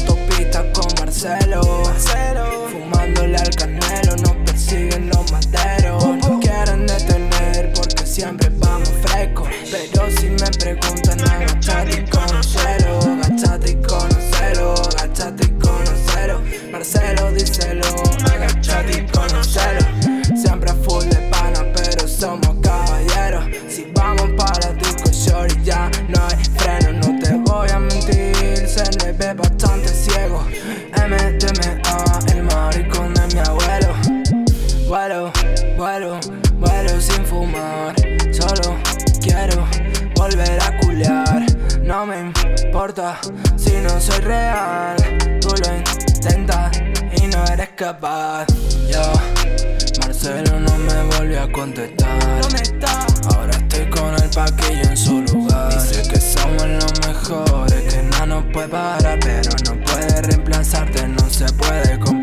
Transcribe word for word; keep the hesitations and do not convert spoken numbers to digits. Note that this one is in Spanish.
autopista con Marcelo, Marcelo. Fumándole al canelo, nos persiguen los maderos. Nos quieren detener porque siempre vamos frescos. Pero si me preguntan, agachate y conocelo, agachate y conocelo, agachate y conocelo. Marcelo, díselo, agachate y conocelo. Siempre a full de pana, pero somos caballeros. Si vamos para disco shorty ya no hay freno. No te voy a mentir, se le ve bastante ciego. M D M A, el maricón de mi abuelo. Vuelo, vuelo, vuelo sin fumar. Solo quiero volver a culiar. No me importa si no soy real. Tú lo intentas y no eres capaz. Yo, Marcelo no me volvió a contestar. ¿Dónde está? Ahora estoy con el paquillo en su lugar. Dice que somos los mejores, que nada nos puede parar, pero no puede reemplazarte, no se puede comparar.